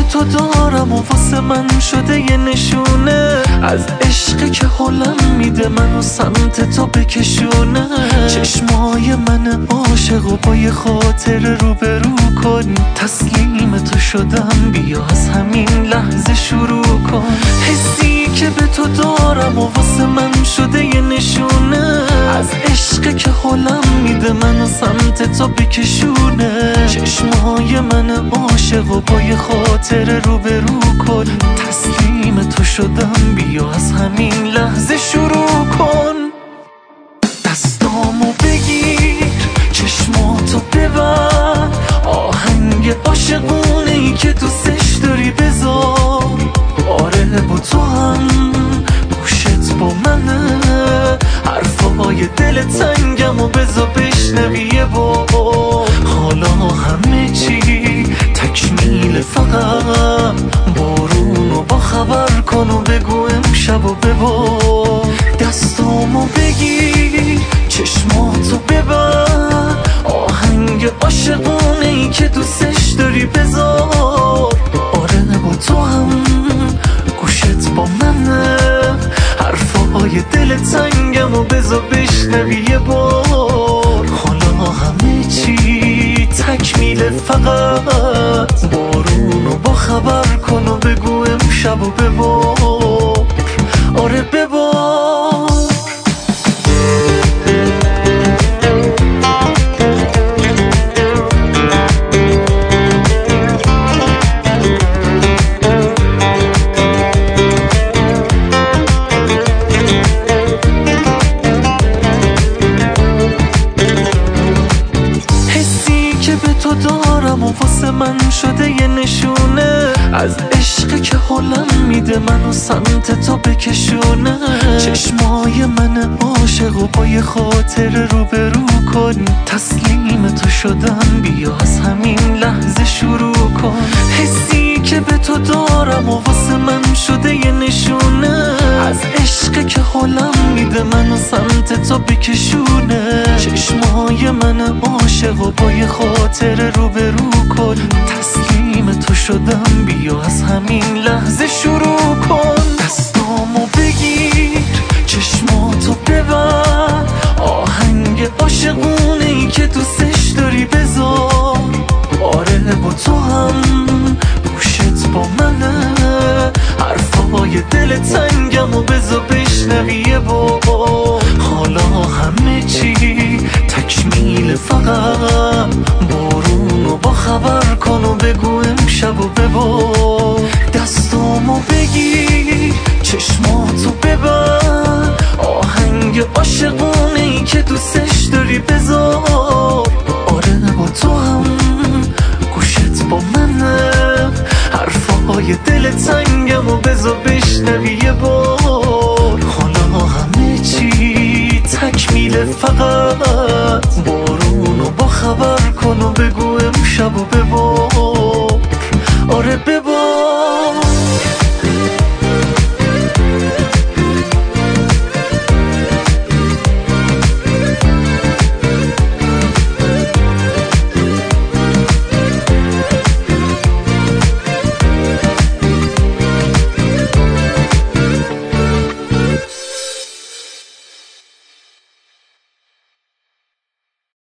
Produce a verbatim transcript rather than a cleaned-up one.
تو دارم و واسه من شده یه نشونه از عشقی که حالم میده منو سمت تو بکشونه. چشمای من عاشق و با یه خاطر روبرو کن، تسلیم تو شدم بیا از همین لحظه شروع کن. حسی که به تو دارم و واسه من شده یه نشونه از عشقی که حالم میده منو سمت تو بکشونه. چشمای من عاشق و با یه خاطر روبرو کن، تسلیم تو شدم بیا از همین لحظه شروع کن. دستامو بگیر چشماتو ببر، آهنگ عاشقونه ای که دوستش داری بذار. آره با تو هم گوشت با منه، حرفای دل تنگم و بذار بشنوی یه بار. حالا همه چی تکمیل، فقط بارونو با خبر کن و بگو امشب و ببار. دستامو بگیر چشماتو ببر، آهنگ عاشقونه ای که دوستش داری بذار. آره با تو هم گوشت با منه، حرفای دل تنگم و بذار بشنوی یه بار. حالا همه چی تکمیل، فقط بارونو با خبر کن و بگو امشب و ببار. آره ببار. تو دارم و واسه من شده یه نشونه از عشقی که حالم میده منو سمت تو بکشونه. چشمای من عاشق و با یه خاطر روبرو کن، تسلیم تو شدم بیا از همین لحظه شروع کن. حسی که به تو دارم و واسه من شده یه نشونه از عشقی که حالم میده منو سمت تو بکشونه. چشمای من عاشق و با یه خاطر روبرو کن، تسلیم تو شدم بیا از همین لحظه شروع کن. دستامو بگیر چشماتو ببر، آهنگ عاشقونه ای که دوستش داری بذار. آره با تو هم گوشت با منه، حرفای دل تنگم و بذار بشنوی یه بار. حالا همه چی تکمیل، فقط بارونو با خبر کن و بگو امشب و ببار. دستامو بگیر چشماتو ببر، آهنگ عاشقونه ای که دوستش داری بذار. آره با تو هم گوشت با منه، حرفای دل تنگم و بذار بشنوی یه بار. حالا همه چی تکمیل، فقط بارونو با خبر کن و بگو امشب و ببار. آره ببار.